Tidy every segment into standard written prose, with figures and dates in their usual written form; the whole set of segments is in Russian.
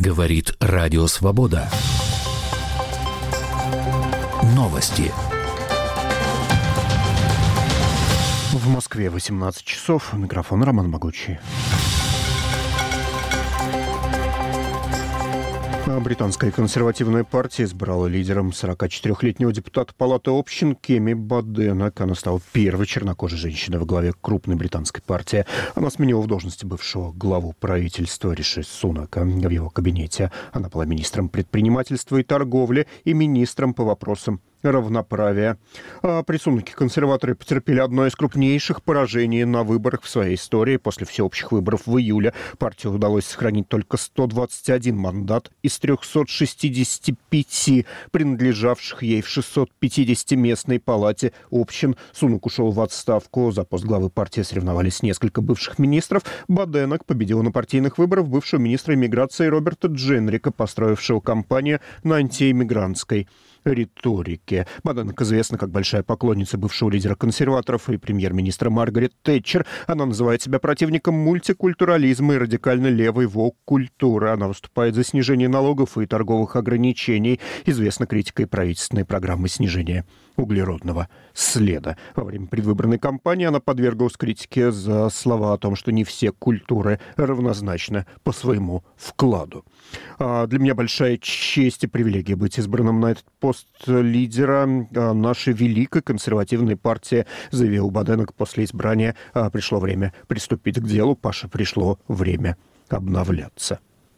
Говорит Радио Свобода. Новости. В Москве 18 часов. Микрофон Роман Могучий. Британская консервативная партия избрала лидером 44-летнего депутата Палаты общин Кеми Баденок. Она стала первой чернокожей женщиной во главе крупной британской партии. Она сменила в должности бывшего главу правительства Риши Сунака. В его кабинете она была министром предпринимательства и торговли и министром по вопросам равноправия. При Сунаке консерваторы потерпели одно из крупнейших поражений на выборах в своей истории. После всеобщих выборов в июле партии удалось сохранить только 121 мандат из 365, принадлежавших ей в 650-местной палате общин. Сунак ушел в отставку. За пост главы партии соревновались несколько бывших министров. Баденок победила на партийных выборах бывшего министра иммиграции Роберта Дженрика, построившего кампанию на антииммигрантской риторике. Баденок известна как большая поклонница бывшего лидера консерваторов и премьер-министра Маргарет Тэтчер. Она называет себя противником мультикультурализма и радикально левой вок-культуры. Она выступает за снижение налогов и торговых ограничений. Известна критикой правительственной программы снижения углеродного следа. Во время предвыборной кампании она подверглась критике за слова о том, что не все культуры равнозначны по своему вкладу. Для меня большая честь и привилегия быть избранным на этот пост лидера нашей великой консервативной партии, заявил Баденок после избрания. Пришло время приступить к делу. Паша, пришло время обновляться.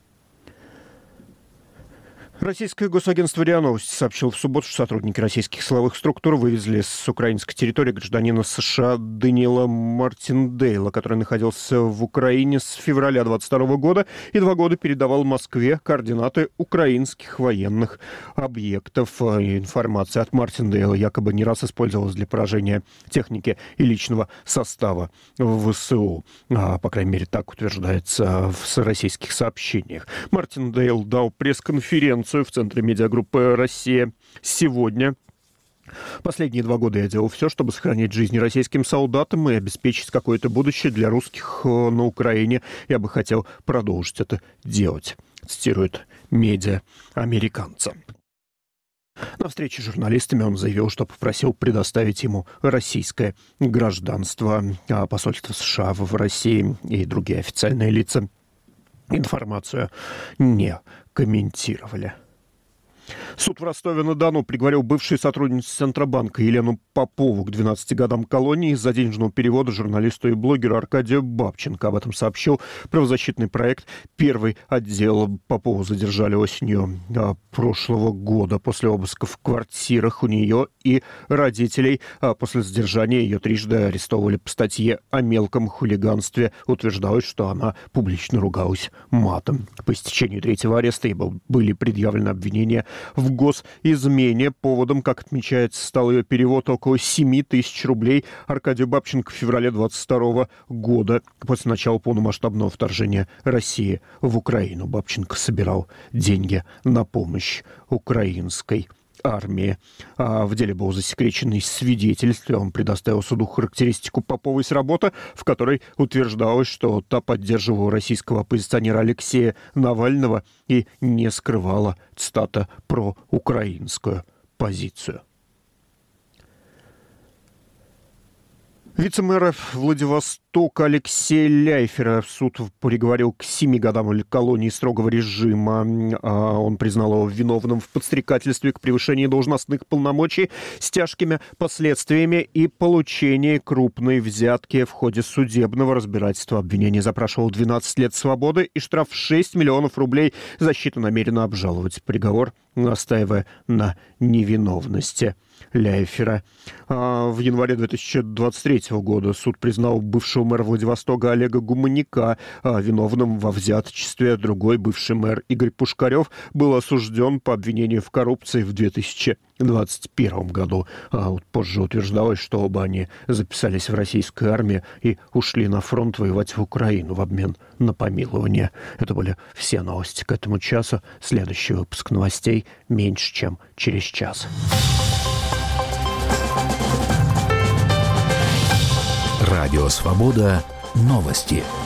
Российское госагентство РИА Новости сообщило в субботу, что сотрудники российских силовых структур вывезли с украинской территории гражданина США Даниэла Мартиндейла, который находился в Украине с февраля 2022 года и 2 года передавал Москве координаты украинских военных объектов. Информация от Мартиндейла якобы не раз использовалась для поражения техники и личного состава ВСУ. По крайней мере, так утверждается в российских сообщениях. Мартиндейл дал пресс-конференцию в центре медиагруппы «Россия» сегодня. Последние 2 года я делал все, чтобы сохранить жизни российским солдатам и обеспечить какое-то будущее для русских на Украине. Я бы хотел продолжить это делать, цитирует медиа американца. На встрече с журналистами он заявил, что попросил предоставить ему российское гражданство. Посольство США в России и другие официальные лица информацию не комментировали. Суд в Ростове-на-Дону приговорил бывшую сотрудницу Центробанка Елену Попову к 12 годам колонии из-за денежного перевода журналисту и блогеру Аркадию Бабченко. Об этом сообщил правозащитный проект «Первый отдел». Попову задержали осенью прошлого года после обысков в квартирах у нее и родителей. После задержания ее трижды арестовывали по статье о мелком хулиганстве. Утверждалось, что она публично ругалась матом. По истечению 3-го ареста ей были предъявлены обвинения в госизмене. Поводом, как отмечается, стал ее перевод около 7 тысяч рублей Аркадию Бабченко в феврале 22 года. После начала полномасштабного вторжения России в Украину Бабченко собирал деньги на помощь украинской армии. В деле был засекреченный свидетельство. Он предоставил суду характеристику Поповой с работы, в которой утверждалось, что та поддерживала российского оппозиционера Алексея Навального и не скрывала, цитата, проукраинскую позицию. Вице-мэра Владивостока Алексея Ляйфера суд приговорил к 7 годам колонии строгого режима. Он признал его виновным в подстрекательстве к превышению должностных полномочий с тяжкими последствиями и получении крупной взятки. В ходе судебного разбирательства обвинение запрашивало 12 лет свободы и штраф в 6 миллионов рублей. Защита намерена обжаловать приговор, настаивая на невиновности Ляйфера. В январе 2023 года суд признал бывшего мэра Владивостока Олега Гуманяка виновным во взяточестве. Другой бывший мэр Игорь Пушкарев был осужден по обвинению в коррупции в 2021 году. Позже утверждалось, что оба они записались в российскую армию и ушли на фронт воевать в Украину в обмен на помилование. Это были все новости к этому часу. Следующий выпуск новостей меньше, чем через час. Радио Свобода. Новости.